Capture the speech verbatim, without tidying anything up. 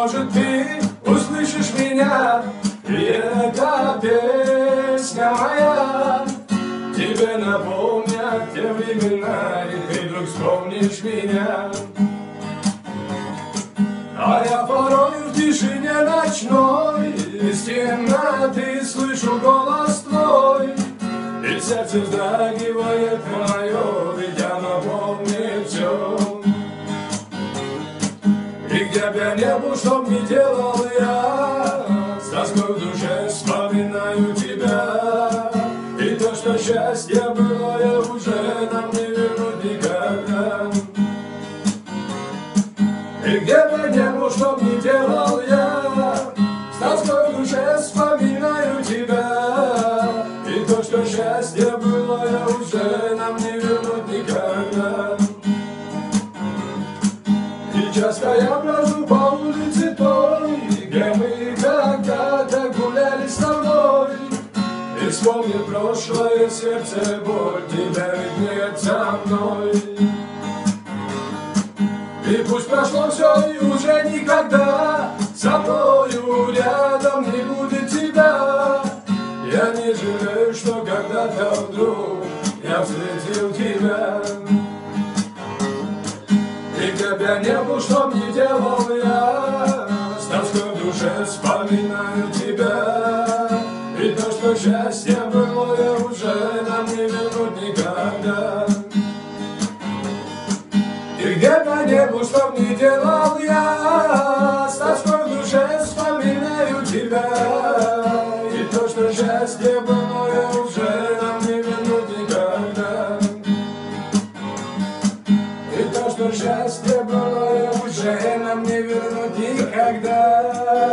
может, ты услышишь меня, и эта песня моя тебе напомнят те времена, и ты вдруг вспомнишь меня. А я порой в тишине ночной из темноты слышу голос твой, и сердце вздрагивает мое, ведь оно помнит все. И где б я не был, что б ни делал я, с тоской в душе вспоминаю тебя. И то, что счастье было, уже нам не вернуть никогда. И где бы я не был, что б ни делал я, с тоской в душе вспоминаю тебя. И то, что счастье было, уже нам не вернуть никогда. И часто я брожу по улице той, где мы когда-то гуляли с тобой. И вспомни прошлое, сердце боль, тебя ведь нет со мной. И пусть прошло все, и уже никогда со мною рядом не будет тебя. Я не жалею, что когда-то вдруг я встретил тебя. И где б я не был, что б ни делал я, с тоской в душе вспоминаю тебя. И то, что счастье было, уже нам не вернуть никогда. И где б я не был, что б ни делал я, с тоской в душе вспоминаю тебя. И то, что счастье было, уже нам не вернуть никогда. И то, что счастье было, уже нам не вернуть никогда.